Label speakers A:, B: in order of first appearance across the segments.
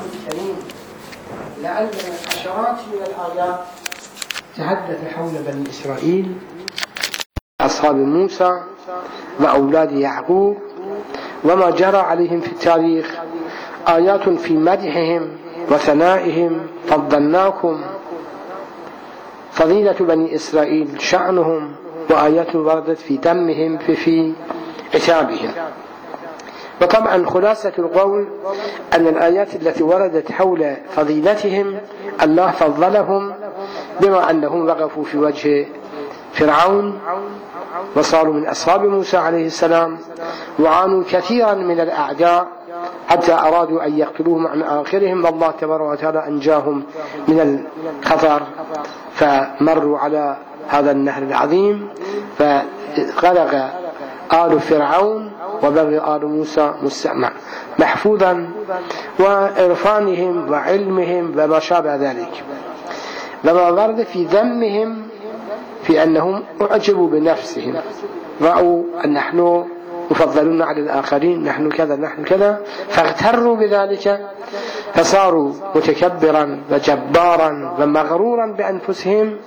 A: الكريم لعلنا عشرات من الآيات تحدث حول بني إسرائيل، أصحاب موسى وأولاد يعقوب وما جرى عليهم في التاريخ، آيات في مدحهم وثنائهم، فضلناكم، فضيلة بني إسرائيل، شأنهم، وآيات وردت في ذمهم في عتابهم. وطبعا خلاصة القول أن الآيات التي وردت حول فضيلتهم الله فضلهم بما أنهم وقفوا في وجه فرعون وصاروا من أصحاب موسى عليه السلام، وعانوا كثيرا من الأعداء حتى أرادوا أن يقتلوهم عن آخرهم، والله تبارك وتعالى أنجاهم من الخطر، فمروا على هذا النهر العظيم فغرق آل فرعون وبغي آل موسى محفوظا، وإرفانهم وعلمهم وما شابه ذلك. لما ورد في ذمهم في أنهم أعجبوا بنفسهم، رأوا أن نحن مفضلون على الآخرين، نحن كذا نحن كذا، فاغتروا بذلك فصاروا متكبرا وجبارا ومغرورا بأنفسهم.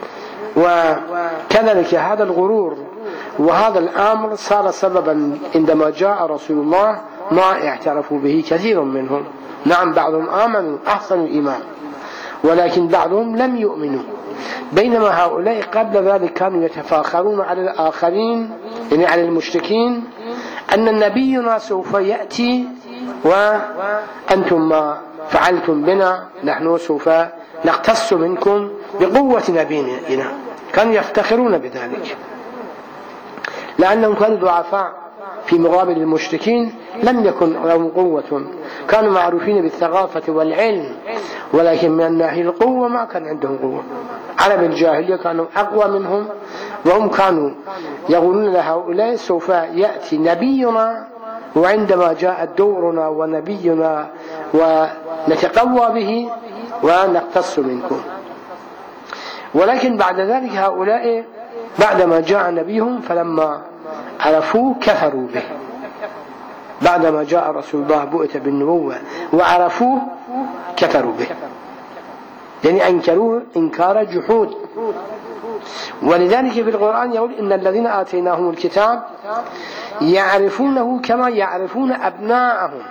A: وكذلك هذا الغرور وهذا الأمر صار سببا عندما جاء رسول الله ما اعترفوا به كثير منهم. نعم بعضهم آمنوا أحسن الإيمان، ولكن بعضهم لم يؤمنوا، بينما هؤلاء قبل ذلك كانوا يتفاخرون على الآخرين، يعني على المشركين، أن نبينا سوف يأتي وأنتم ما فعلتم بنا نحن سوف نقتص منكم بقوة نبينا. كانوا يفتخرون بذلك لأنهم كانوا ضعفاء في مقابل المشركين، لم يكن لهم قوة، كانوا معروفين بالثقافة والعلم، ولكن من ناحية القوة ما كان عندهم قوة. عرب الجاهلية كانوا أقوى منهم، وهم كانوا يقولون لهؤلاء سوف يأتي نبينا، وعندما جاء دورنا ونبينا ونتقوى به ونقتص منكم. ولكن بعد ذلك هؤلاء بعدما جاء نبيهم فلما عرفوه كفروا به. بعدما جاء رسول الله بؤت بالنبوة وعرفوه كفروا به، يعني أنكروه إنكار جحود. ولذلك في القرآن يقول إن الذين آتيناهم الكتاب يعرفونه كما يعرفون أبناءهم،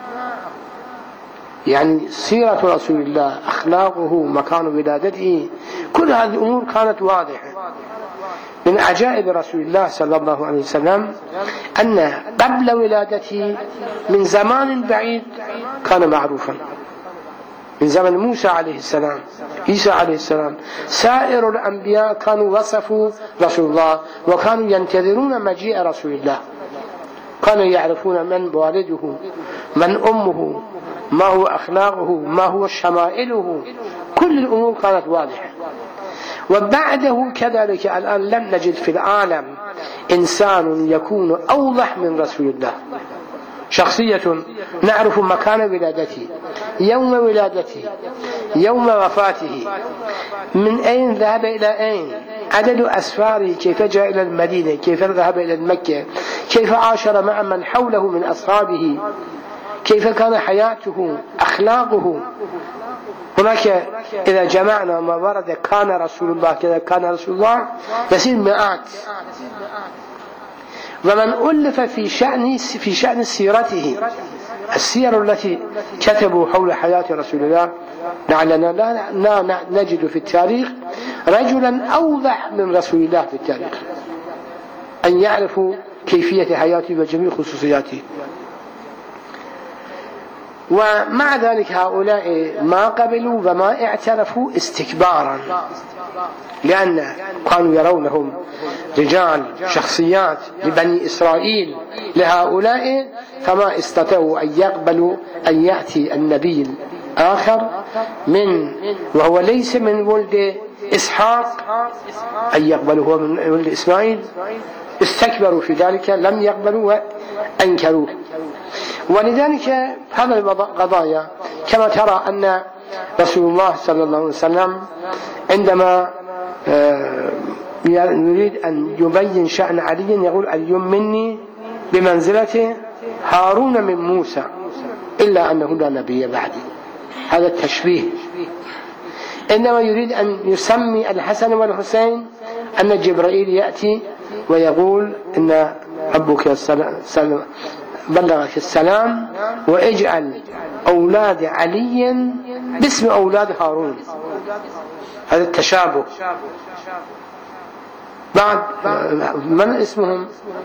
A: يعني سيرة رسول الله، أخلاقه، مكان ولادته، كل هذه الأمور كانت واضحة. من عجائب رسول الله صلى الله عليه وسلم أن قبل ولادته من زمان بعيد كان معروفا، من زمن موسى عليه السلام، عيسى عليه السلام، سائر الأنبياء كانوا وصفوا رسول الله وكانوا ينتظرون مجيء رسول الله، كانوا يعرفون من والده، من أمه، ما هو أخلاقه، ما هو شمائله، كل الأمور كانت واضحة. وبعده كذلك الآن لم نجد في العالم إنسان يكون أوضح من رسول الله. شخصية نعرف مكان ولادته، يوم ولادته، يوم وفاته، من أين ذهب إلى أين، عدد أسفاره، كيف جاء إلى المدينة، كيف ذهب إلى مكة، كيف عاشر مع من حوله من أصحابه، كيف كان حياته، أخلاقه. هناك إذا جمعنا ما ورد كان رسول الله كذا كان رسول الله يصير مئات. ومن ألف في شأن سيرته، السير التي كتبوا حول حياة رسول الله، لعلنا لا نجد في التاريخ رجلا أوضح من رسول الله في التاريخ، أن يعرفوا كيفية حياته وجميع خصوصياته. ومع ذلك هؤلاء ما قبلوا وما اعترفوا استكبارا، لأن كانوا يرونهم رجال شخصيات لبني إسرائيل لهؤلاء، فما استطاعوا أن يقبلوا أن يأتي النبي الآخر وهو ليس من ولد إسحاق، أن يقبلوا هو من ولد إسماعيل. استكبروا في ذلك، لم يقبلوا وأنكروه. ولذلك هذا القضايا كما ترى أن رسول الله صلى الله عليه وسلم عندما يريد أن يبين شأن علي يقول اليوم مني بمنزلة هارون من موسى، إلا أنه لا نبي بعدي. هذا التشبيه. إنما يريد أن يسمي الحسن والحسين أن جبرائيل يأتي ويقول إن ربك بلغك السلام واجعل أولاد علي باسم أولاد هارون. هذا التشابه. بعد من اسمهم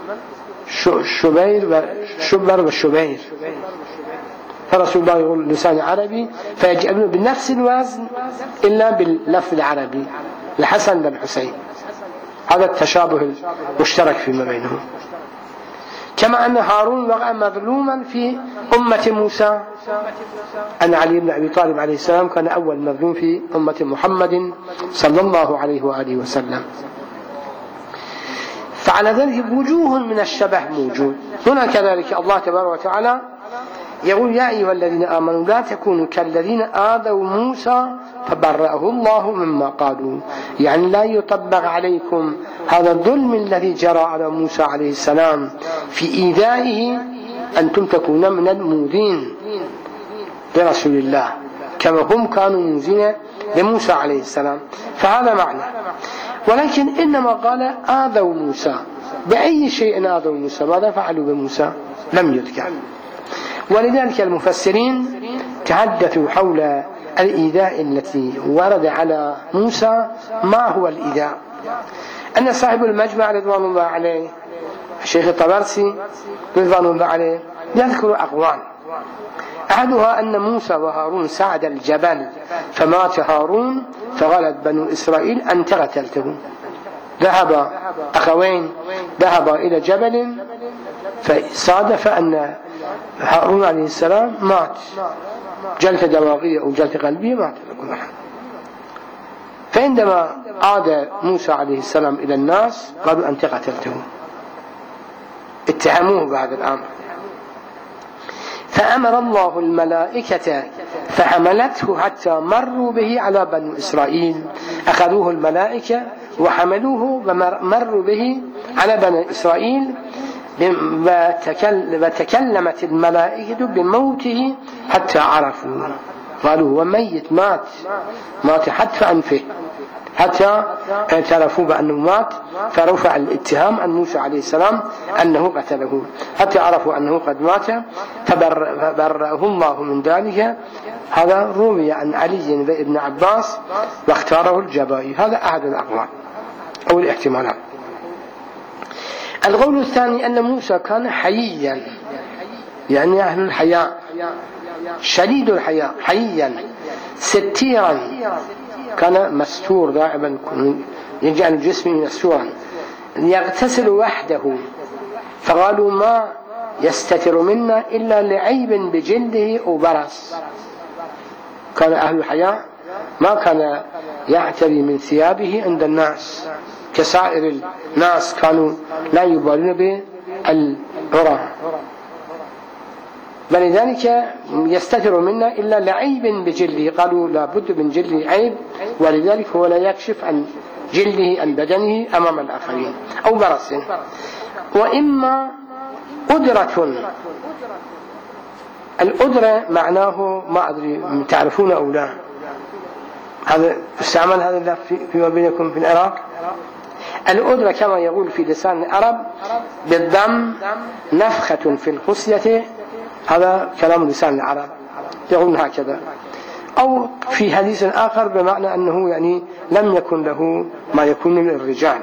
A: شبر والشبير، فرسول الله يقول لسان عربي فيجعلون بنفس الوزن إلا باللفظ العربي الحسن والحسين. هذا التشابه المشترك فيما بينهم. كما أن هارون وقع مظلوما في أمة موسى، أن علي بن أبي طالب عليه السلام كان أول مظلوم في أمة محمد صلى الله عليه وآله وسلم. فعلى ذلك وجوه من الشبه موجود هنا. كذلك الله تبارك وتعالى يقول يا أيها الذين آمنوا لا تكونوا كالذين آذوا موسى فبرأه الله مما قالوا. يعني لا يطبق عليكم هذا الظلم الذي جرى على موسى عليه السلام في إيذائه أنتم تكونون من المؤذين لرسول الله كما هم كانوا موذين لموسى عليه السلام. فهذا معنى. ولكن إنما قال آذوا موسى. بأي شيء آذوا موسى؟ ماذا فعلوا بموسى؟ لم يذكر. ولذلك المفسرين تحدثوا حول الإيذاء التي ورد على موسى. ما هو الإيذاء؟ أن صاحب المجمع رضوان الله عليه الشيخ الطبرسي رضوان الله عليه يذكر أقوال. أحدها أن موسى وهارون صعد الجبل فمات هارون فغلت بنو إسرائيل أنت قتلته. ذهب أخوين ذهبا إلى جبل فصادف أن هارون عليه السلام مات جلطة دماغية أو جلطة قلبية مات. فعندما عاد موسى عليه السلام إلى الناس قالوا أنت قتلته، اتهموه بهذا الأمر. فأمر الله الملائكة فحملته حتى مروا به على بنو إسرائيل. أخذوه الملائكة وحملوه ومروا به على بني إسرائيل وتكلمت الملائكة بموته حتى عرفوا. قالوا هو ميت مات حتى أنفه حتى اعترفوا بأنه مات. فرفع الاتهام عن موسى عليه السلام أنه قتله حتى عرفوا أنه قد مات فبرأه الله من ذلك. هذا روي عن علي بن عباس واختاره الجبائي. هذا أحد الأقوال أو الاحتمالات. القول الثاني أن موسى كان حييا، يعني أهل الحياء، شديد الحياء، حييا ستيرا، كان مستور دائما، يجعل جسمه مستورا، يغتسل وحده. فقالوا ما يستتر منا إلا لعيب بجلده أو برص. كان أهل الحياء ما كان يعتري من ثيابه عند الناس كسائر الناس، كانوا لا يبالون بالعرى. ولذلك يستتر منا إلا لعيب بجلده. قالوا لا بد من جلده عيب، ولذلك هو لا يكشف عن جلده عن بدنه أمام الآخرين أو برص. وإما أدرة. الأدرة معناه ما أدري تعرفون أو لا، هذا استعمل هذا اللفظ فيما بينكم في العراق. الأدرة كما يقول في لسان العرب بالضم نفخة في الخصية، هذا كلام لسان العرب يقول هكذا. أو في حديث آخر بمعنى أنه يعني لم يكن له ما يكون للرجال.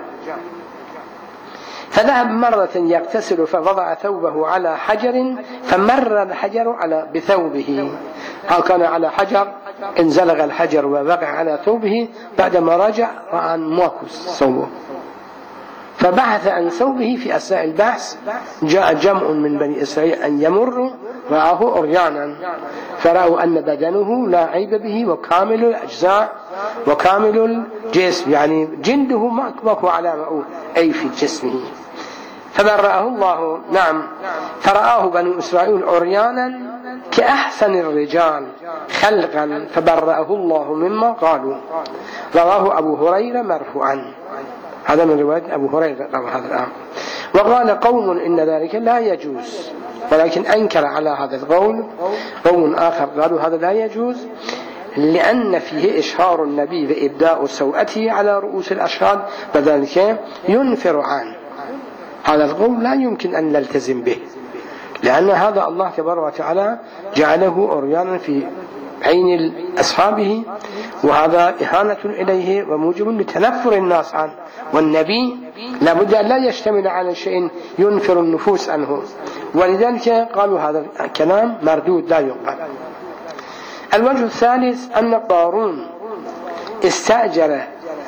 A: فذهب مرة يغتسل فوضع ثوبه على حجر فمر الحجر بثوبه. كان على حجر انزلق الحجر ووقع على ثوبه. بعدما رجع رأى ماكوس ثوبه، فبحث عن ثوبه. في أثناء البحث جاء جمع من بني إسرائيل أن يمر رآه عريانا، فرأوا أن بدنه لا عيب به وكامل الأجزاء وكامل الجسم، يعني جلده ماكو علامة أي في جسمه. فبرأه الله. نعم. فرآه بنو إسرائيل عريانا كأحسن الرجال خلقا فبرأه الله مما قالوا. رواه أبو هريرة مرفوعا. هذا من رواية أبو هريرة روى هذا الأمر. وقال قوم إن ذلك لا يجوز، ولكن أنكر على هذا القول قول آخر، قالوا هذا لا يجوز لأن فيه إشهار النبي وإبداء سوءته على رؤوس الأشهاد، فذلك ينفر عنه. هذا القول لا يمكن أن نلتزم به، لأن هذا الله تبارك وتعالى جعله عريانا في عين أصحابه، وهذا إهانة إليه وموجب لتنفر الناس عنه، والنبي لابد أن لا يشتمل على شيء ينفر النفوس عنه، ولذلك قالوا هذا الكلام مردود لا يقبل. الوجه الثالث أن قارون استأجر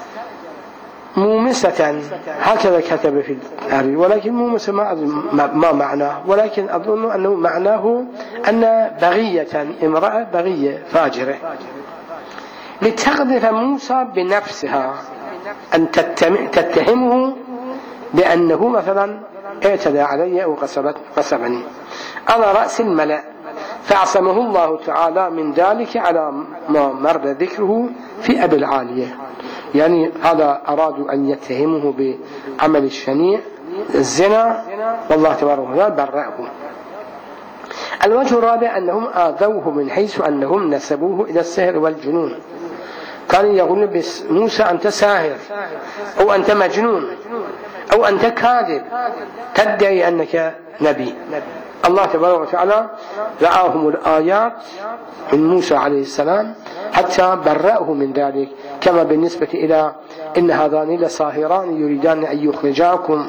A: مومسة، هكذا كتب في التاريخ، ولكن مومسة ما معناه، ولكن أظن أنه معناه أن بغية، امرأة بغية فاجرة، لتقذف موسى بنفسها، أن تتهمه بأنه مثلا اعتدى علي أو قصبني على رأس الملأ، فأعصمه الله تعالى من ذلك على ما مر ذكره في أبي العالية. يعني هذا أرادوا أن يتهمه بعمل الشنيع الزنا، والله تبارك وتعالى برأه. الوجه الرابع أنهم آذوه من حيث أنهم نسبوه إلى السحر والجنون، كانوا يقولون بس موسى أنت ساحر، أو أنت مجنون، أو أنت كاذب تدعي أنك نبي. الله تبارك وتعالى رآهم الآيات من موسى عليه السلام حتى برأه من ذلك، كما بالنسبة إلى إن هذان لساحران يريدان أن يخرجاكم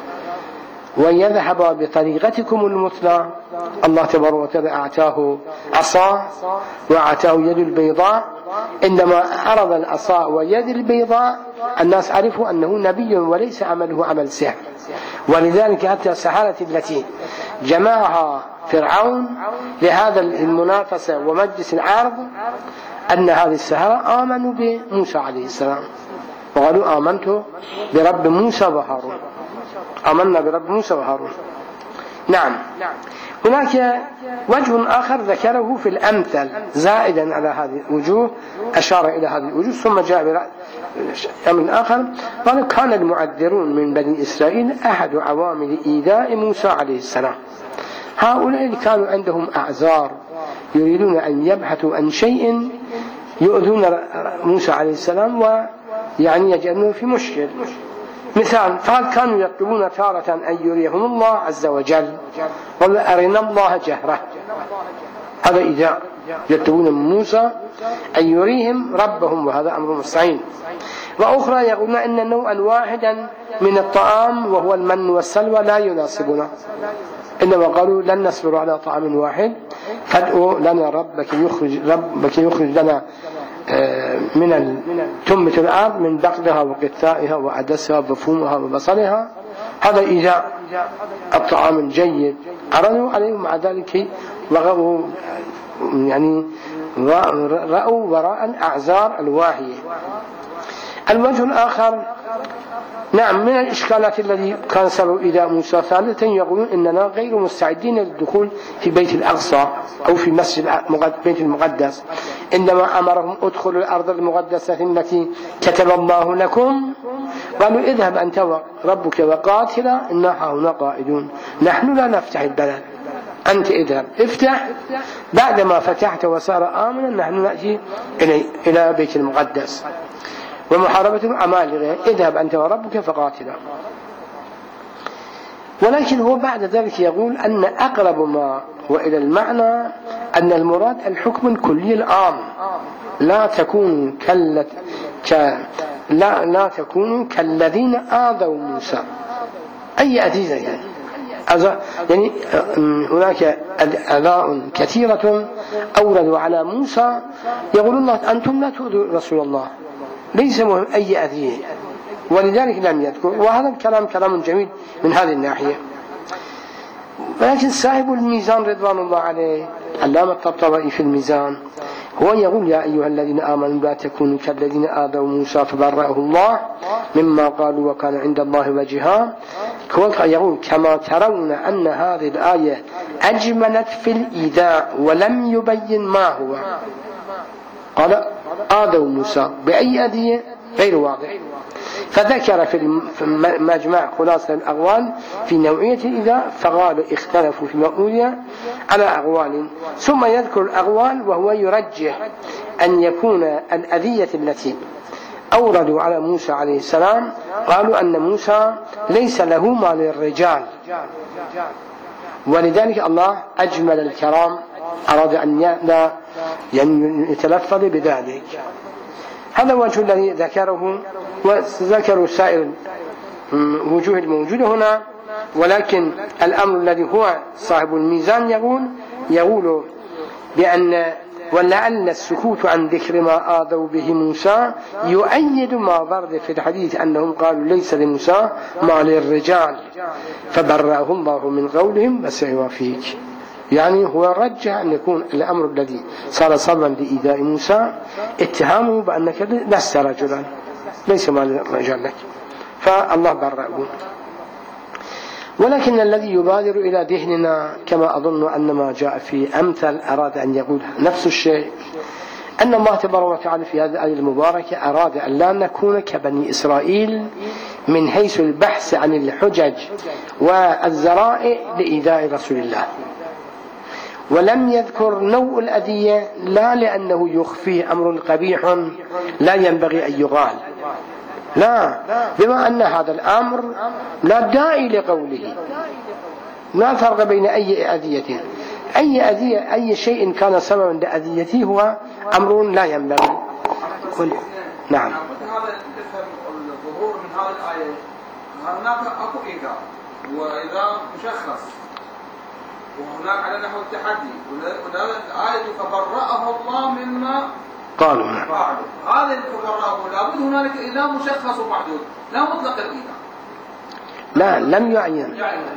A: ويذهب بطريقتكم المثلى. الله تبارك وتعالى أعطاه عصا وأعطاه يد البيضاء، عندما عرض العصا ويد البيضاء الناس عرفوا أنه نبي وليس عمله عمل سحر، ولذلك حتى السحرة التي جمعها فرعون لهذا المنافسة ومجلس العرض أن هذه السحرة آمنوا بموسى عليه السلام، وقالوا آمنت برب موسى وهارون، آمنا برب موسى وهارون. نعم. هناك وجه آخر ذكره في الأمثل زائدا على هذه الوجوه، أشار إلى هذه الوجوه ثم جاء أمر آخر، قال كان المعذرون من بني إسرائيل أحد عوامل إيذاء موسى عليه السلام. هؤلاء كانوا عندهم أعذار، يريدون أن يبحثوا عن شيء يؤذون موسى عليه السلام ويعني يجعلونه في مشكل. مثال، كانوا يطلبون تارة أن يريهم الله عز وجل، قال أرنا الله جهرة، هذا إذا يطلبون من موسى أن يريهم ربهم، وهذا أمر مستحيل. وأخرى يقولون أن نوعا واحدا من الطعام وهو المن والسلوى لا يناسبنا، إنما قالوا لن نصبر على طعام واحد، فادعوا لنا ربك يخرج لنا من تنبت الأرض من بقلها وقثائها وعدسها وفومها وبصلها، هذا إذا الطعام جيد عرضوا عليه، مع ذلك رغبوا يعني رأوا وراء الأعذار الواهية. الوجه الآخر، نعم، من الإشكالات التي كان سبب إيذاء موسى ثالثا، يقولون إننا غير مستعدين للدخول في بيت الأقصى أو في مسجد بيت المقدس، عندما أمرهم ادخلوا الأرض المقدسة التي كتب الله لكم، قالوا اذهب أنت وربك وقاتلا إنا هنا قائدون، نحن لا نفتح البلد، أنت اذهب افتح، بعدما فتحت وصار آمنا نحن نأتي إلى بيت المقدس. ومحاربة العمالقة، اذهب أنت وربك فقاتلا. ولكن هو بعد ذلك يقول أن أقرب ما وإلى المعنى أن المراد الحكم الكلي العام، لا تكونوا كالذين آذوا موسى، أي أذية يعني هناك أذى كثيرة أوردوا على موسى، يقول الله أنتم لا تؤذوا رسول الله، ليس مهم أي أذية، ولذلك لم يذكر. وهذا الكلام كلام جميل من هذه الناحية. ولكن صاحب الميزان رضوان الله عليه علامة الطبطبائي في الميزان هو يقول يا أيها الذين آمنوا لا تكونوا كالذين آذوا موسى فبرأه الله مما قالوا وكان عند الله وجها. هو يقول كما ترون أن هذه الآية أجملت في الإيذاء ولم يبين ما هو، قال آذوا موسى بأي أذية؟ غير واضح. فذكر في مجمع خلاصة الأقوال في نوعية الإيذاء فقالوا اختلفوا في مأمولية على أقوال، ثم يذكر الأقوال وهو يرجح أن يكون الأذية التي أوردوا على موسى عليه السلام قالوا أن موسى ليس له ما للرجال، ولذلك الله أجمل الكلام أراد أن يتلفظ بذلك. هذا الوجه الذي ذكره، وذكروا سائر الوجوه الموجودة هنا، ولكن الأمر الذي هو صاحب الميزان يقول بأن ولعل السكوت عن ذكر ما آذوا به موسى يؤيد ما ورد في الحديث أنهم قالوا ليس لموسى ما للرجال فبرأه الله من قولهم وسيوافيك. يعني هو رجح أن يكون الأمر الذي صار سببا لإيذاء موسى اتهامه بأنك لست رجلا، ليس ما للرجال لك، فالله برأه. ولكن الذي يبادر إلى ذهننا كما أظن أن ما جاء في أمثل أراد أن يقول نفس الشيء، أن الله تبارك وتعالى في هذه الآية المباركة أراد أن لا نكون كبني إسرائيل من حيث البحث عن الحجج والذرائع لإيذاء رسول الله، ولم يذكر نوع الأذية لا لأنه يخفيه أمر قبيح لا ينبغي أن يقال، لا، بما أن هذا الأمر لا داعي لقوله، لا فرق بين أي أذية، أي شيء كان سببا لأذيته هو أمر لا ينبغي. نعم.
B: هذا الظهور من هذه الآية هناك أكو إيذاء وإيذاء مشخص، وهناك على نحو التحدي، والآية فبرأه الله مما
A: قالوا.
B: هذا الفقراء لابد هنالك إذا مشخص ومحدود، لا مطلق الإذاء.
A: لا، لم يعين.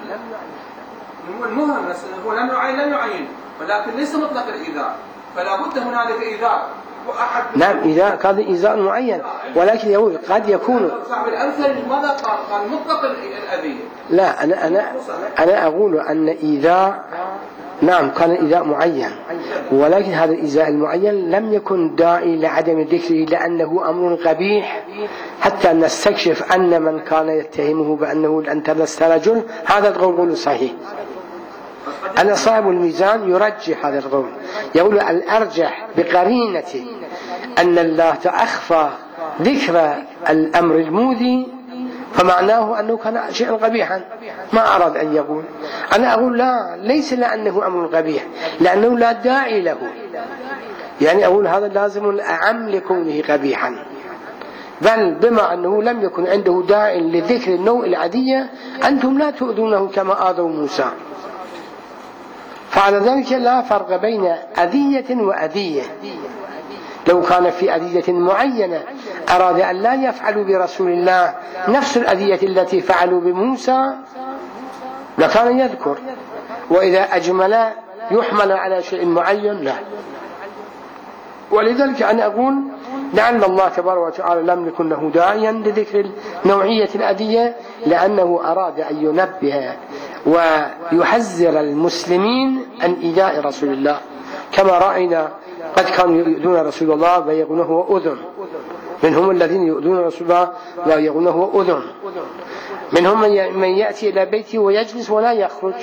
B: المهم هو لم يعين، ولكن ليس مطلق الإذاء، فلا بد هنالك إذاء.
A: نعم، إذا كان إذاء معين، ولكن يقول قد يكون
B: صاحب الأمثل ماذا قال مطلق الأذية.
A: لا، أنا أقول أن إذاء نعم كان إيذاء معين، ولكن هذا الإيذاء المعين لم يكن داعي لعدم ذكره لأنه أمر قبيح، حتى نستكشف أن من كان يتهمه بأنه أنت لست رجل هذا القول صحيح. أنا صاحب الميزان يرجح هذا القول، يقول الأرجح بقرينة أن الله أخفى ذكر الأمر المؤذي فمعناه أنه كان شيئا قبيحا ما أراد أن يقول. أنا أقول لا، ليس لأنه أمر قبيح، لأنه لا داعي له، يعني أقول هذا لازم الأعم لكونه قبيحا، بل بما أنه لم يكن عنده داعي لذكر النوع العادية أنتم لا تؤذونه كما آذوا موسى. فعلى ذلك لا فرق بين أذية وأذية. لو كان في أذية معينة أراد أن لا يفعلوا برسول الله نفس الأذية التي فعلوا بموسى لكان يذكر، وإذا أجمل يحمل على شيء معين لا. ولذلك أنا أقول لعل الله تبارك وتعالى لم يكن له داعيا لذكر نوعية الأذية، لأنه أراد أن ينبه ويحذر المسلمين عن إيذاء رسول الله، كما رأينا قد كانوا يؤذون رسول الله ويقولون هو أذن، منهم الذين يؤذون رسول الله ويقولون هو أذن، منهم من يأتي إلى بيته ويجلس ولا يخرج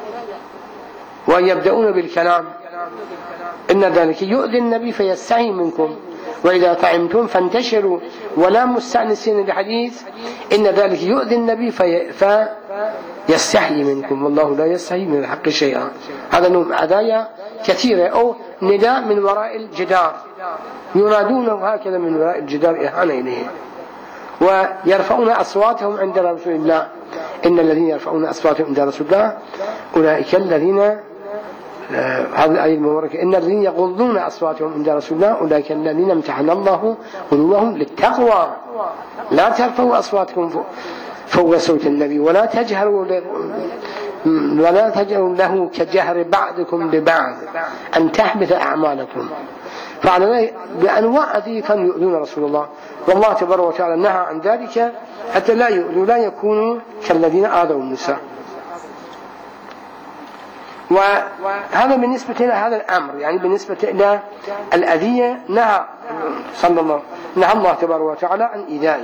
A: ويبدأون بالكلام، إن ذلك يؤذي النبي فيستحي منكم، وإذا طعمتم فانتشروا ولا مستأنسين الحديث، إن ذلك يؤذي النبي فيستحي منكم والله لا يستحي من الحق شيئا. هذا نوع عدايا كثيرة، أو نداء من وراء الجدار، ينادونه هكذا من وراء الجدار إهانة إليه، ويرفعون أصواتهم عند رسول الله. إن الذين يرفعون أصواتهم عند رسول الله أولئك الذين هذه الآية المباركة إن الذين يغضون أصواتهم عند رسول الله أولئك الذين امتحن الله قلوبهم للتقوى. لا ترفعوا أصواتكم فوق صوت النبي ولا تجهروا له كجهر بعضكم لبعض أن تحبط أعمالكم. فعلى بأنواع هذه كانوا يؤذون رسول الله، والله تبارك وتعالى نهى عن ذلك حتى لا يؤذوا، لا يكونوا كالذين آذوا موسى. وهذا بالنسبة إلى هذا الأمر، يعني بالنسبة إلى الأذية نهى صلى الله نهى الله تبارك وتعالى عن إيذائه.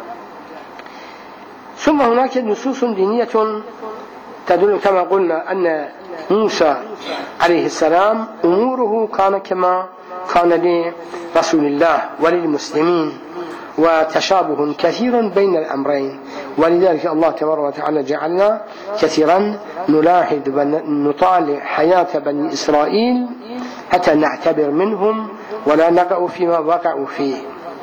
A: ثم هناك نصوص دينية تدل كما قلنا أن موسى عليه السلام أموره كان كما كان لرسول الله وللمسلمين، وتشابه كثير بين الأمرين، ولذلك الله تبارك وتعالى جعلنا كثيرا نلاحظ ونطالع حياة بني إسرائيل حتى نعتبر منهم ولا نقع فيما وقعوا فيه.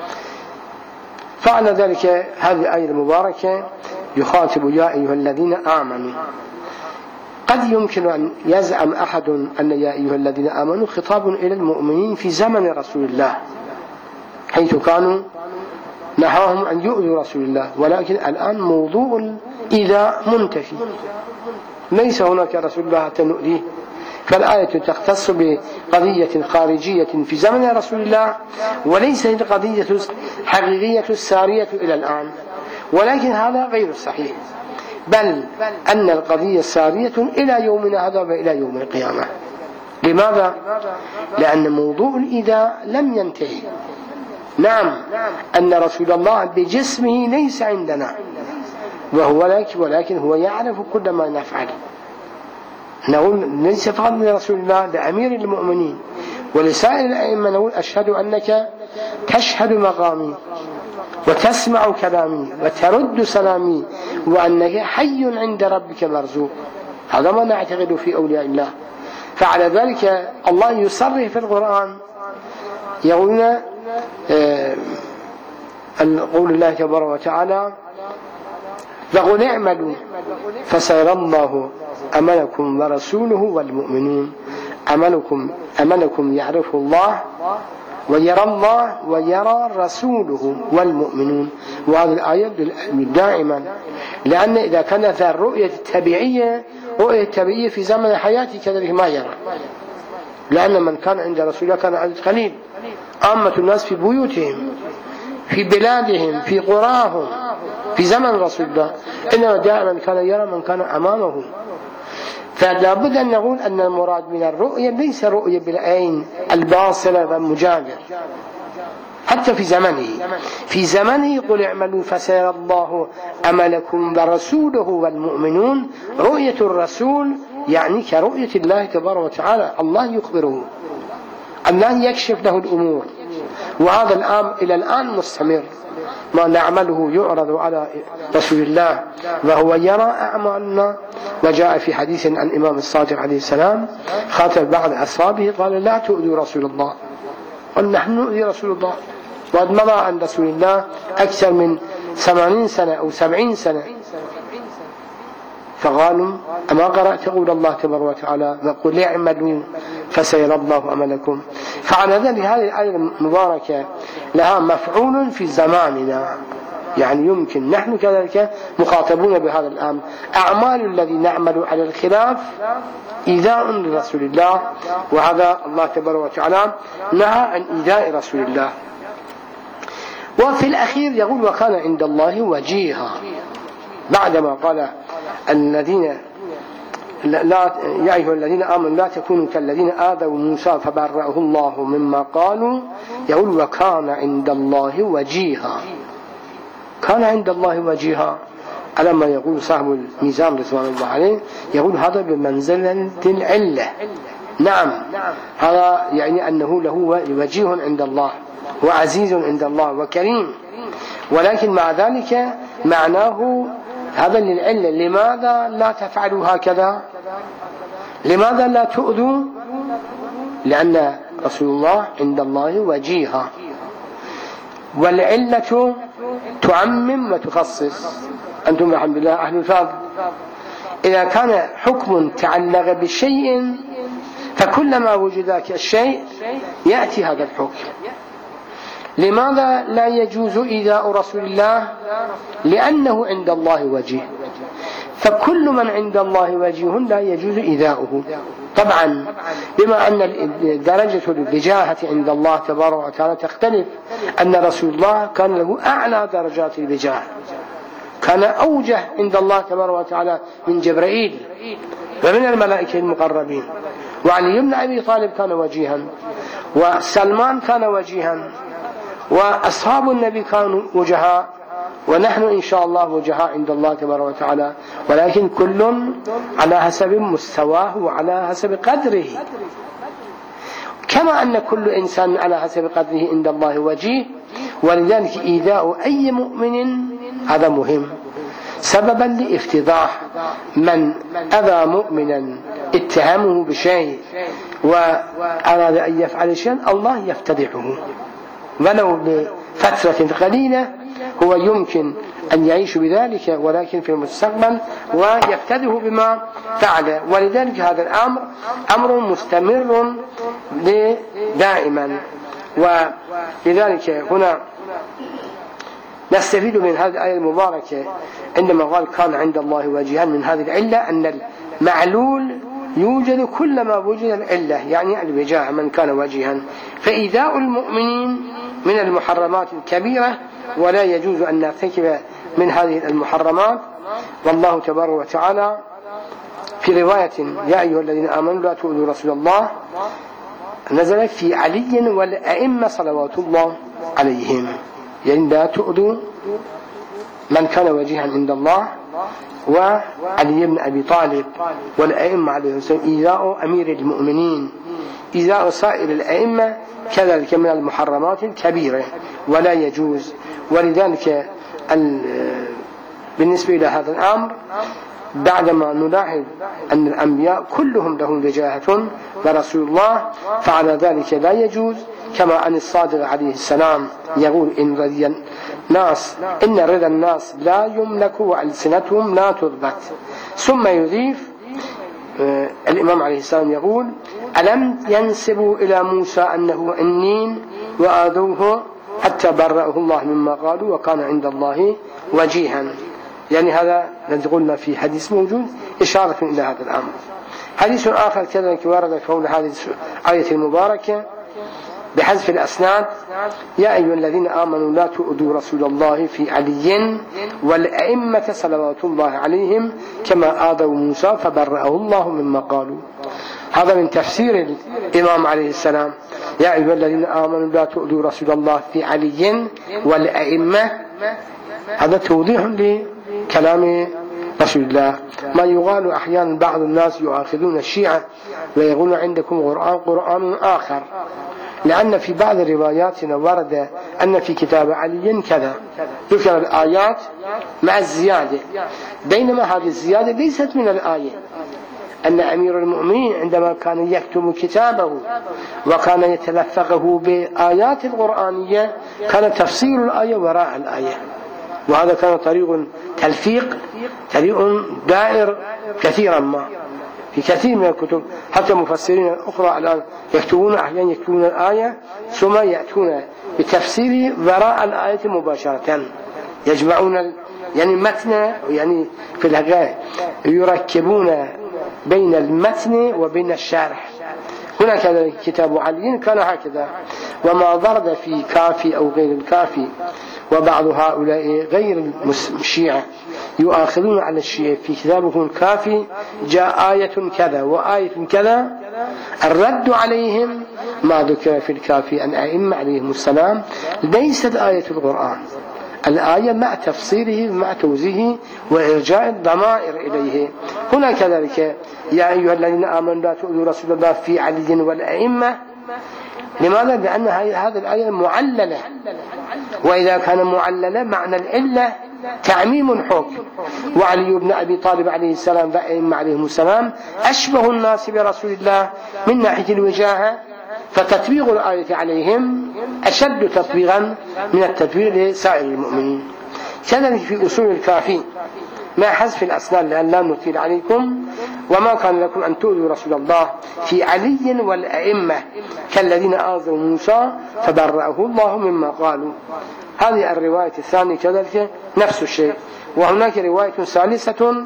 A: فعلى ذلك هذه الآية المباركة يخاطب يا أيها الذين آمنوا. قد يمكن أن يزعم أحد أن يا أيها الذين آمنوا خطاب إلى المؤمنين في زمن رسول الله، حيث كانوا نهاهم أن يؤذوا رسول الله، ولكن الآن موضوع الإيذاء منتفي، ليس هناك رسول الله حتى نؤذيه. فالآية تختص بقضية خارجية في زمن رسول الله، وليس القضية حقيقية السارية إلى الآن، ولكن هذا غير صحيح، بل أن القضية سارية إلى يومنا هذا وإلى يوم القيامة. لماذا؟ لأن موضوع الإيذاء لم ينتهي. نعم أن رسول الله بجسمه ليس عندنا، ولكن هو يعرف كل ما نفعل. نقول ليس فقط لرسول الله، لأمير المؤمنين ولسائر الأئمة نقول أشهد أنك تشهد مقامي وتسمع كلامي وترد سلامي وأنك حي عند ربك مرزوق. هذا ما نعتقد في أولياء الله. فعلى ذلك الله يصرح في القرآن، يقولنا قول الله تبارك وتعالى فقل اعملوا فسيرى الله عملكم ورسوله والمؤمنون. عملكم يعرف الله ويرى الله ويرى رسوله والمؤمنون. وهذه الآية دائما، لأن إذا كانت الرؤية التبعية في زمن حياته كذلك ما يرى، لأن من كان عند رسول الله كان عدد قليل، عامة الناس في بيوتهم في بلادهم في قراهم في زمن رسول الله، إنما دائما كان يرى من كان أمامه. فلا بد أن نقول أن المراد من الرؤية ليس رؤية بالعين الباصرة والمجاور، حتى في زمنه قل اعملوا فسيرى الله عملكم ورسوله والمؤمنون. رؤية الرسول يعني كرؤية الله تبارك وتعالى، الله يخبره، الله يكشف له الأمور، وهذا الآن إلى الآن مستمر. ما نعمله يعرض على رسول الله وهو يرى أعمالنا. وجاء في حديث عن الإمام الصادق عليه السلام خاطب بعض أصحابه قال لا تؤذوا رسول الله، قال نحن نؤذي رسول الله، وقد مضى عن رسول الله أكثر من 80 سنة أو 70 سنة. فقالوا أما قرأت قول الله تبارك وتعالى وقل اعملوا فسيرى الله عملكم. فعلى ذلك هذه الآية المباركة لها مفعول في زماننا، يعني يمكن نحن كذلك مخاطبون بهذا الأمر. أعمال الذي نعمل على الخلاف إيذاء لرسول الله، وهذا الله تبارك وتعالى نهى عن إيذاء رسول الله. وفي الأخير يقول وكان عند الله وجيها، بعدما قال الذين لا يا أيها الذين آمنوا لا تكونوا كالذين آذوا موسى فبرأه الله مما قالوا، يقول وكان عند الله وجيها. كان عند الله وجيها على ما يقول صاحب الميزان رضوان الله عليه، يقول هذا بمنزلة العلة. نعم هذا يعني أنه له وجيه عند الله وعزيز عند الله وكريم، ولكن مع ذلك معناه هذا للعلة. لماذا لا تفعلوا هكذا؟ لماذا لا تؤذوا؟ لأن رسول الله عند الله وجيها، والعلة تعمم وتخصص. أنتم الحمد لله أهل الفضل، إذا كان حكم تعلق بشيء فكلما وجد ذاك الشيء يأتي هذا الحكم. لماذا لا يجوز إيذاء رسول الله؟ لأنه عند الله وجيه، فكل من عند الله وجيه لا يجوز إيذاؤه. طبعا بما أن درجة الوجاهة عند الله تبارك وتعالى تختلف، أن رسول الله كان له أعلى درجات الوجاهة، كان أوجه عند الله تبارك وتعالى من جبرائيل ومن الملائكة المقربين. وعلي بن أبي طالب كان وجيها، وسلمان كان وجيها، وأصحاب النبي كانوا وجهاء، ونحن إن شاء الله وجهاء عند الله تبارك وتعالى، ولكن كل على حسب مستواه وعلى حسب قدره، كما أن كل إنسان على حسب قدره عند الله وجيه. ولذلك إيذاء أي مؤمن هذا مهم، سببا لافتضاح من أذى مؤمنا اتهمه بشيء وأراد أن يفعل شيئا، الله يفتضحه ولو لفترة قليلة، هو يمكن أن يعيش بذلك ولكن في المستقبل ويفتده بما فعل. ولذلك هذا الأمر أمر مستمر دائما. ولذلك هنا نستفيد من هذه الآية المباركة عندما قال كان عند الله وجيها، من هذه العلة أن المعلول يوجد كلما وجد العلة، يعني الوجاهة من كان وجيها. فإيذاء المؤمنين من المحرمات الكبيرة، ولا يجوز أن نرتكب من هذه المحرمات. والله تبارك وتعالى في رواية يا أيها الذين آمنوا لا تؤذوا رسول الله نزلت في علي والأئمة صلوات الله عليهم، يعني لا تؤذوا من كان وجيها عند الله وعلي بن أبي طالب والأئمة عليهم السلام. إيذاء أمير المؤمنين، إيذاء سائر الأئمة كذلك من المحرمات الكبيرة ولا يجوز. ولذلك بالنسبة إلى هذا الأمر بعدما نلاحظ أن الأنبياء كلهم لهم وجاهة ورسول الله، فعلى ذلك لا يجوز، كما أن الصادق عليه السلام يقول إن رضي الناس إن رضا الناس لا يملك وألسنتهم لا تضبط. ثم يضيف الإمام عليه السلام يقول ألم ينسبوا إلى موسى أنه عنين وآذوه حتى برأه الله مما قالوا وكان عند الله وجيها. يعني هذا الذي قلنا في حديث موجود إشارة إلى هذا الأمر. حديث آخر كذلك ورد في هذه الآية المباركة بحذف الأسناد يا أيها الذين آمنوا لا تؤذوا رسول الله في علي والأئمة صلوات الله عليهم كما آذوا موسى فبرأه الله مما قالوا. هذا من تفسير الإمام عليه السلام يا أيها الذين آمنوا لا تؤذوا رسول الله في علي والأئمة. هذا توضيح لكلام رسول الله. ما يقال أحيانا بعض الناس يؤاخذون الشيعة ويقولون عندكم قرآن آخر، لأن في بعض رواياتنا ورد أن في كتاب علي كذا، ذكر الآيات مع الزيادة، بينما هذه الزيادة ليست من الآية. أن أمير المؤمنين عندما كان يكتب كتابه وكان يتلفقه بآيات القرآنية كان تفسير الآية وراء الآية، وهذا كان طريق تلفيق، طريق دائر كثيرا ما في كثير من الكتب. حتى مفسرين الأخرى الآن يكتبون أحيانا يكتبون الآية ثم يأتون بتفسيره وراء الآية مباشرة، يجمعون يعني متن، يعني في الحقيقة يركبون بين المتن وبين الشرح. هنا كذلك كتاب علي كان هكذا. وما ورد في كافي أو غير الكافي، وبعض هؤلاء غير الشيعة يؤاخذون على الشيعة في كتابهم الكافي جاء آية كذا وآية كذا، الرد عليهم ما ذكر في الكافي أن أئمة عليهم السلام ليست آية القرآن، الآية مع تفسيره مع توزيعه وإرجاع الضمائر إليه. هنا كذلك يا أيها الذين آمنوا لا تؤذوا رسول الله في علي والأئمة. لماذا؟ لأن هذه الآية معللة، وإذا كان معللة معنى العلة تعميم حكم. وعلي بن أبي طالب عليه السلام وأئمة عليهم السلام أشبه الناس برسول الله من ناحية الوجاهة، فتطبيق الآية عليهم أشد تطبيقا من التطبيق لسائر المؤمنين. كذلك في أصول الكافي ما حذف الأسناد لأن لا نطيل عليكم وما كان لكم أن تؤذوا رسول الله في علي والأئمة كالذين آذوا موسى فبرأه الله مما قالوا. هذه الرواية الثانية كذلك نفس الشيء. وهناك رواية ثالثة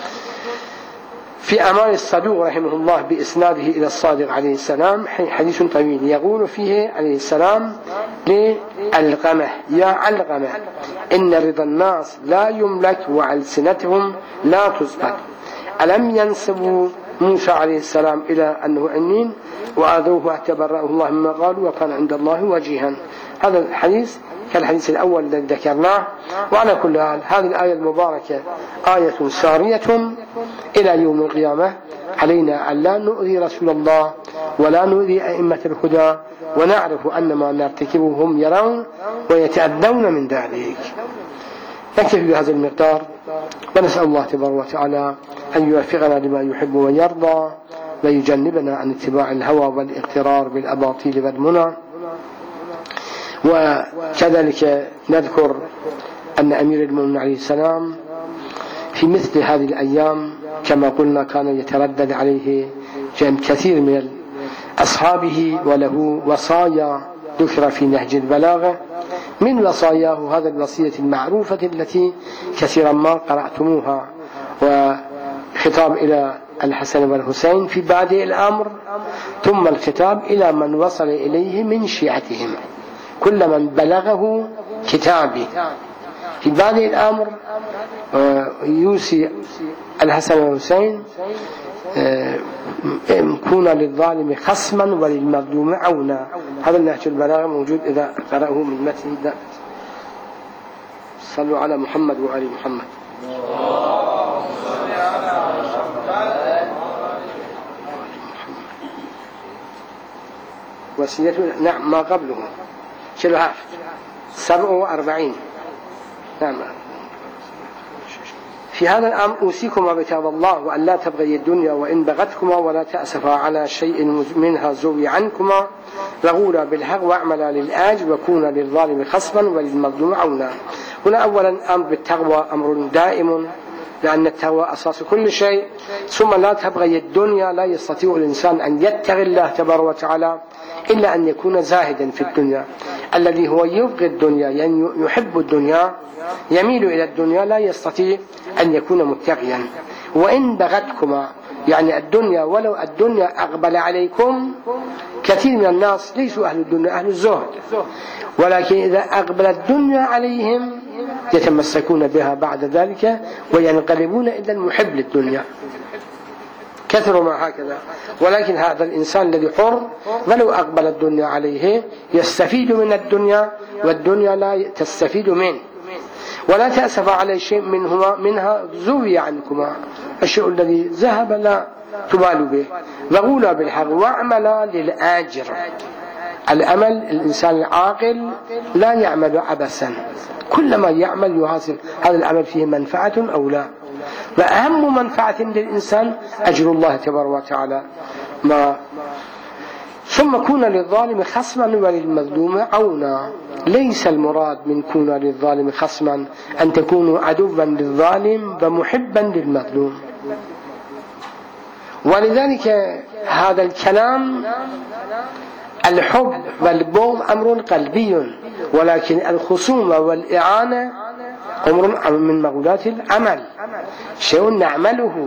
A: في أمال الصدوق رحمه الله بإسناده إلى الصادق عليه السلام، حديث طويل يقول فيه عليه السلام لعلقمة يا علقمة إن رضا الناس لا يملك وألسنتهم لا تثبت. ألم ينسبوا موسى عليه السلام إلى أنه عنين وآذوه حتى برأه الله مما قالوا وكان عند الله وجيها. هذا الحديث كالحديث الأول الذي ذكرناه. وعلى كل حال هذه الآية المباركة آية سارية إلى يوم القيامة. علينا أن لا نؤذي رسول الله ولا نؤذي أئمة الهدى، ونعرف أن ما نرتكبه هم يرون ويتأذون من ذلك. نكتفي بهذا المقدار، ونسأل الله تبارك وتعالى أن يوفقنا لما يحب ويرضى، ويجنبنا عن اتباع الهوى والاغترار بالأباطيل والمنى. وكذلك نذكر أن أمير المؤمنين عليه السلام في مثل هذه الأيام كما قلنا كان يتردد عليه كثير من أصحابه، وله وصايا ذكر في نهج البلاغة. من وصاياه هذا الوصية المعروفة التي كثيرا ما قرأتموها، وخطاب إلى الحسن والحسين في بادئ الأمر، ثم الخطاب إلى من وصل إليه من شيعتهم، كل من بلغه كتابي. في بادئ الأمر يوصي الحسن والحسين كون للظالم خصما وللمظلوم عونا. هذا النهج البلاغة موجود إذا قرأه من متن. صلوا على محمد وآل محمد. وصيته نعم ما قبله شلها 47. نعم. في هذا الأمر أوصيكما بتقوى الله وأن لا تبغي الدنيا وإن بغتكما ولا تأسفا على شيء منها زوي عنكما، وغولا بالحق واعملا للآجر وكونا للظالم خصما وللمظلوم عونا. هنا أولا أمر بالتقوى أمر دائم، لأن التقوى أساس كل شيء. ثم لا تبغي الدنيا، لا يستطيع الإنسان أن يتقي الله تبارك وتعالى إلا أن يكون زاهدا في الدنيا. الذي هو يبغي الدنيا يعني يحب الدنيا يميل إلى الدنيا لا يستطيع أن يكون متقيا. وإن بغتكما يعني الدنيا، ولو الدنيا أقبل عليكم، كثير من الناس ليسوا أهل الدنيا أهل الزهد، ولكن إذا أقبل الدنيا عليهم يتمسكون بها بعد ذلك وينقلبون إلى المحب للدنيا. كثروا ما هكذا. ولكن هذا الإنسان الذي حر ولو أقبل الدنيا عليه يستفيد من الدنيا والدنيا لا تستفيد منه. ولا تأسف على شيء منها زوي عنكما، الشيء الذي ذهب لا تبالوا به. وغولا بالحق واعملا للآجر. الأمل الإنسان العاقل لا يعمل عبثا، كلما يعمل يحصل هذا العمل فيه منفعة أو لا. وأهم منفعة للإنسان أجر الله تبارك وتعالى. ثم كون للظالم خصما وللمظلوم عونا. ليس المراد من كون للظالم خصما أن تكونوا عدوا للظالم ومحبا للمظلوم. ولذلك هذا الكلام الحب والبغض أمر قلبي، ولكن الخصومة والإعانة أمر من مقولات العمل، شيء نعمله.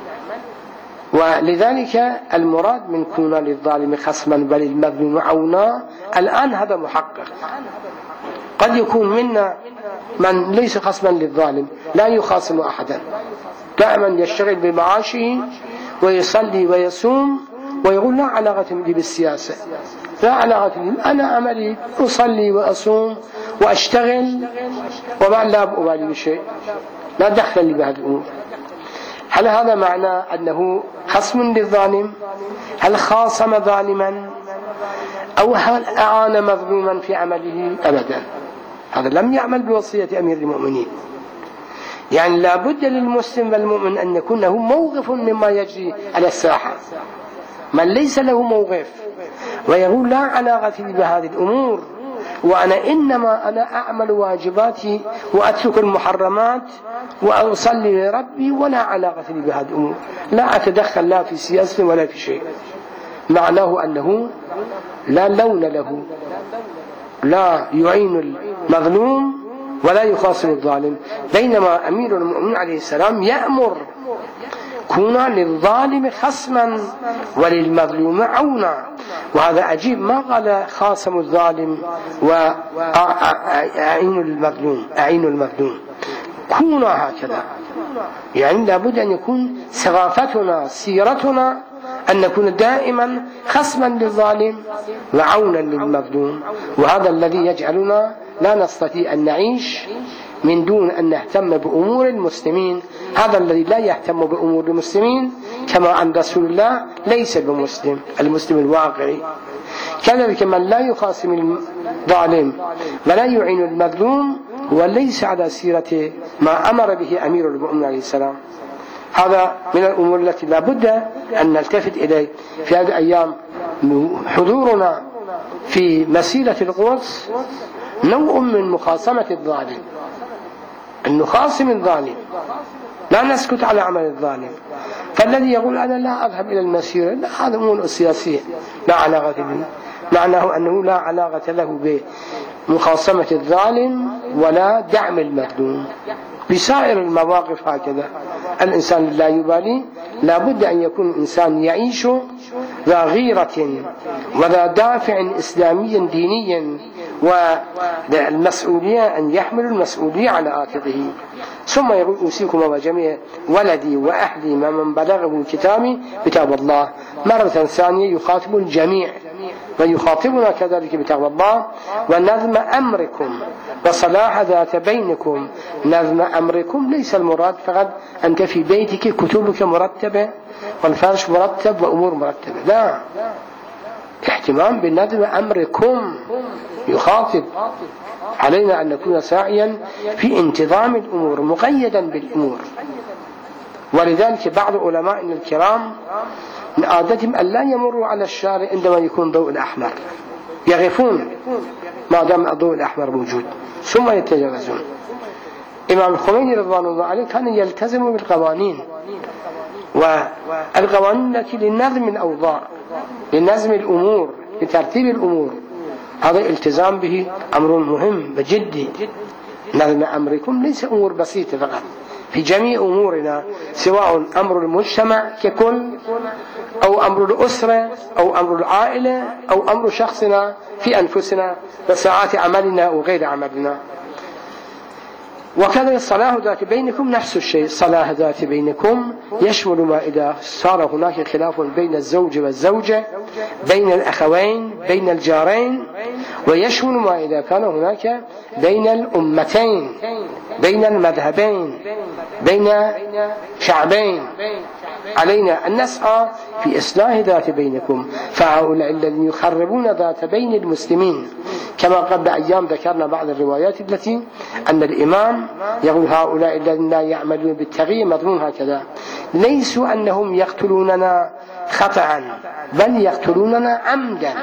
A: ولذلك المراد من كون للظالم خصما وللمظلوم عونا الآن هذا محقق. قد يكون منا من ليس خصما للظالم، لا يخاصم أحدا، دائما يشتغل بمعاشه ويصلي ويصوم ويقول لا علاقة لي بالسياسة، لا علاقة لي، أنا عملي أصلي وأصوم وأشتغل وما لا أبالي بشيء، لا دخل لي بهذه الأمور. هل هذا معنى أنه خصم للظالم؟ هل خاصم ظالما؟ أو هل أعان مظلوما في عمله؟ أبدا، هذا لم يعمل بوصية أمير المؤمنين. يعني لا بد للمسلم والمؤمن أن يكون له موقف مما يجري على الساحة. من ليس له موقف ويقول لا علاقة لي بهذه الأمور، وأنا إنما أنا أعمل واجباتي وأترك المحرمات وأصلي لربي ولا علاقة لي بهذه الأمور، لا أتدخل لا في سياسة ولا في شيء، معناه أنه لا لون له، لا يعين المظلوم ولا يخاصم الظالم. بينما أمير المؤمنين عليه السلام يأمر كونا للظالم خصما وللمظلوم عونا. وهذا عجيب، ما قال خاصم الظالم وأعين المظلوم، أعين المظلوم، كونا هكذا. يعني لابد أن يكون ثقافتنا سيرتنا أن نكون دائما خصما للظالم وعونا للمظلوم، وهذا الذي يجعلنا لا نستطيع أن نعيش من دون أن نهتم بأمور المسلمين. هذا الذي لا يهتم بأمور المسلمين كما عن رسول الله ليس بمسلم، المسلم الواقعي. كذلك من لا يخاصم الظالم ولا يعين المظلوم وليس على سيرة ما أمر به أمير المؤمنين عليه السلام. هذا من الأمور التي لا بد أن نلتفت إليه في هذه الأيام. حضورنا في مسيرة القدس نوع من مخاصمة الظالم، أن نخاصم الظالم، لا نسكت على عمل الظالم. فالذي يقول أنا لا أذهب إلى المسيرة، لا، هذا أمور سياسية لا علاقة به، معناه أنه لا علاقة له بمخاصمة الظالم ولا دعم المظلوم. بسائر المواقف هكذا الإنسان لا يبالي، لا بد أن يكون الإنسان يعيش ذا غيرة وذا دافع إسلامي ديني، والمسؤولية أن يحمل المسؤولية على عاتقه. ثم يقول أوصيكم وجميع ولدي وأهلي من بلغه كتابي كتاب الله. مرة ثانية يخاطب الجميع ويخاطبنا كذلك بتقوى الله ونظم أمركم وصلاح ذات بينكم. نظم أمركم ليس المراد فقط أنت في بيتك كتبك مرتبة والفرش مرتب وأمور مرتبة، لا، اهتمام بنظم أمركم. يخاطب علينا أن نكون ساعيا في انتظام الأمور مقيدا بالأمور. ولذلك بعض علمائنا الكرام من عادتهم أن لا يمروا على الشارع عندما يكون ضوء الأحمر، يغفون ما دام الضوء الأحمر موجود ثم يتجاوزون. إمام الخميني رضوان الله عليه كان يلتزم بالقوانين، والقوانين التي لنظم الأوضاع، لنظم الأمور، لترتيب الأمور، هذا الالتزام به أمر مهم وجدي. نظم أمركم ليس أمور بسيطة فقط، في جميع أمورنا، سواء أمر المجتمع ككل أو أمر الأسرة أو أمر العائلة أو أمر شخصنا في أنفسنا وساعات عملنا وغير عملنا. وكذا الصلاح ذات بينكم نفس الشيء. صلاح ذات بينكم يشمل ما إذا صار هناك خلاف بين الزوج والزوجة، بين الأخوين، بين الجارين، ويشمل ما إذا كان هناك بين الأمتين، بين المذهبين، بين شعبين. علينا أن نسعى في إصلاح ذات بينكم. فهؤلاء الذين يخربون ذات بين المسلمين، كما قبل أيام ذكرنا بعض الروايات التي أن الإمام يقول هؤلاء الذين لا يعملون بالتغيير مضمون هكذا، ليسوا أنهم يقتلوننا خطأ بل يقتلوننا عمدا.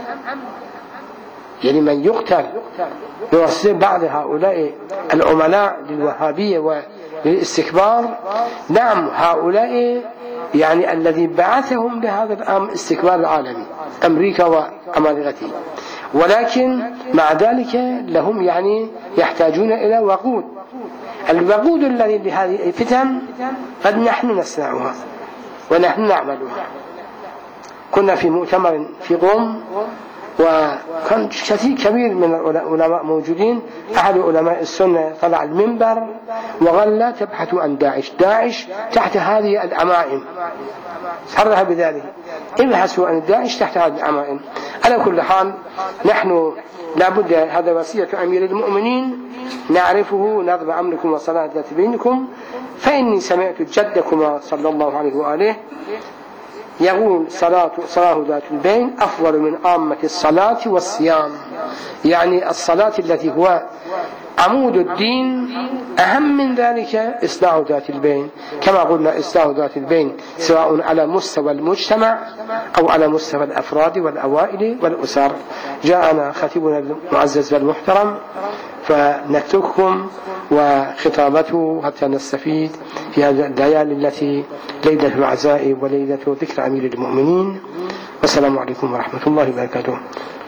A: يعني من يقتل يوصي بعض هؤلاء العملاء للوهابية وللاستكبار، نعم هؤلاء يعني الذي بعثهم لهذا الأمر استكبار العالمي أمريكا وأمريكا، ولكن مع ذلك لهم يعني يحتاجون إلى وقود. الوقود الذي لهذه الفتن قد نحن نصنعها ونحن نعملها. كنا في مؤتمر في قم وكان كثير كبير من العلماء موجودين. أحد علماء السنة طلع المنبر وقال لا تبحثوا عن داعش، داعش تحت هذه العمائم، صرح بذلك، ابحثوا عن داعش تحت هذه العمائم. على كل حال نحن لابد، هذا وصية أمير المؤمنين نعرفه، نظم أمركم وصلاة ذات بينكم. فإني سمعت جدكما صلى الله عليه وآله يقول صلاة ذات البين أفضل من عامة الصلاة والصيام. يعني الصلاة التي هو عمود الدين أهم من ذلك إصلاح ذات البين. كما قلنا إصلاح ذات البين سواء على مستوى المجتمع أو على مستوى الأفراد والأوائل والأسر. جاءنا خطيبنا المعزز والمحترم فنترككم وخطابته حتى نستفيد في هذه الليالي التي ليلة العزاء وليلة ذكر أمير المؤمنين. والسلام عليكم ورحمة الله وبركاته.